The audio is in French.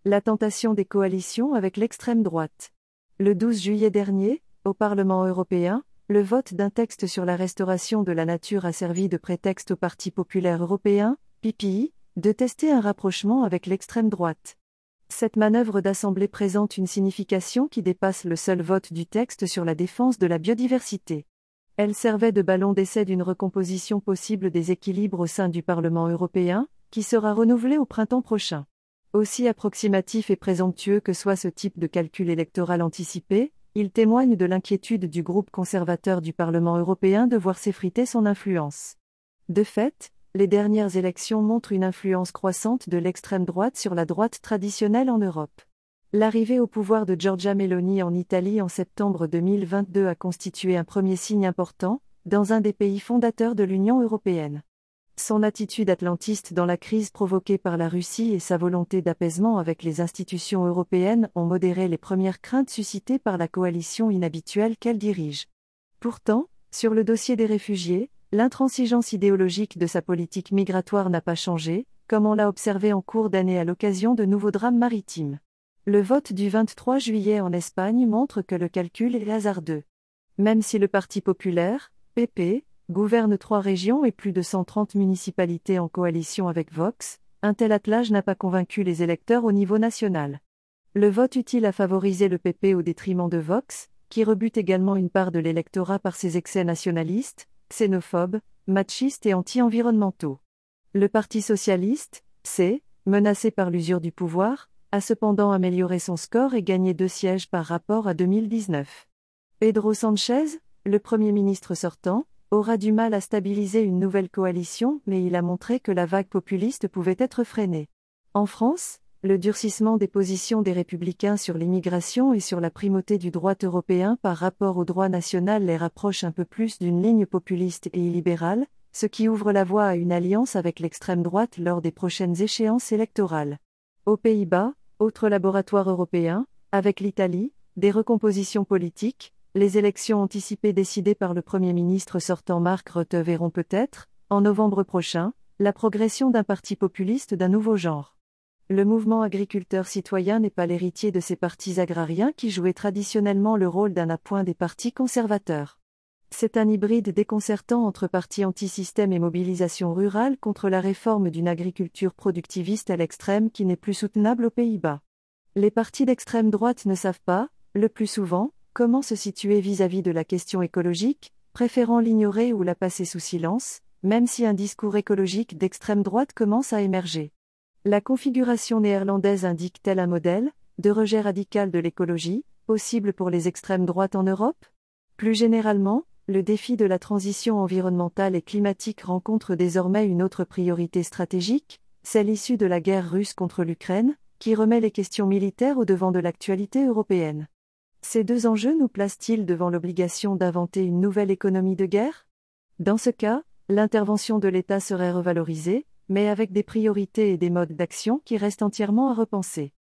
La tentation des coalitions avec l'extrême droite. Le 12 juillet dernier, au Parlement européen, le vote d'un texte sur la restauration de la nature a servi de prétexte au Parti populaire européen, PPE, de tester un rapprochement avec l'extrême droite. Cette manœuvre d'assemblée présente une signification qui dépasse le seul vote du texte sur la défense de la biodiversité. Elle servait de ballon d'essai d'une recomposition possible des équilibres au sein du Parlement européen, qui sera renouvelé au printemps prochain. Aussi approximatif et présomptueux que soit ce type de calcul électoral anticipé, il témoigne de l'inquiétude du groupe conservateur du Parlement européen de voir s'effriter son influence. De fait, les dernières élections montrent une influence croissante de l'extrême droite sur la droite traditionnelle en Europe. L'arrivée au pouvoir de Giorgia Meloni en Italie en septembre 2022 a constitué un premier signe important, dans un des pays fondateurs de l'Union européenne. Son attitude atlantiste dans la crise provoquée par la Russie et sa volonté d'apaisement avec les institutions européennes ont modéré les premières craintes suscitées par la coalition inhabituelle qu'elle dirige. Pourtant, sur le dossier des réfugiés, l'intransigeance idéologique de sa politique migratoire n'a pas changé, comme on l'a observé en cours d'année à l'occasion de nouveaux drames maritimes. Le vote du 23 juillet en Espagne montre que le calcul est hasardeux. Même si le Parti populaire, PP, gouverne 3 régions et plus de 130 municipalités en coalition avec Vox, un tel attelage n'a pas convaincu les électeurs au niveau national. Le vote utile a favorisé le PP au détriment de Vox, qui rebute également une part de l'électorat par ses excès nationalistes, xénophobes, machistes et anti-environnementaux. Le Parti socialiste, menacé par l'usure du pouvoir, a cependant amélioré son score et gagné 2 sièges par rapport à 2019. Pedro Sánchez, le Premier ministre sortant, aura du mal à stabiliser une nouvelle coalition, mais il a montré que la vague populiste pouvait être freinée. En France, le durcissement des positions des Républicains sur l'immigration et sur la primauté du droit européen par rapport au droit national les rapproche un peu plus d'une ligne populiste et illibérale, ce qui ouvre la voie à une alliance avec l'extrême droite lors des prochaines échéances électorales. Aux Pays-Bas, autre laboratoire européen, avec l'Italie, des recompositions politiques, les élections anticipées décidées par le Premier ministre sortant Mark Rutte verront peut-être, en novembre prochain, la progression d'un parti populiste d'un nouveau genre. Le mouvement agriculteur citoyen n'est pas l'héritier de ces partis agrariens qui jouaient traditionnellement le rôle d'un appoint des partis conservateurs. C'est un hybride déconcertant entre partis anti-système et mobilisation rurale contre la réforme d'une agriculture productiviste à l'extrême qui n'est plus soutenable aux Pays-Bas. Les partis d'extrême droite ne savent pas, le plus souvent, comment se situer vis-à-vis de la question écologique, préférant l'ignorer ou la passer sous silence, même si un discours écologique d'extrême droite commence à émerger. La configuration néerlandaise indique-t-elle un modèle de rejet radical de l'écologie, possible pour les extrêmes droites en Europe ? Plus généralement, le défi de la transition environnementale et climatique rencontre désormais une autre priorité stratégique, celle issue de la guerre russe contre l'Ukraine, qui remet les questions militaires au devant de l'actualité européenne. Ces 2 enjeux nous placent-ils devant l'obligation d'inventer une nouvelle économie de guerre ? Dans ce cas, l'intervention de l'État serait revalorisée, mais avec des priorités et des modes d'action qui restent entièrement à repenser.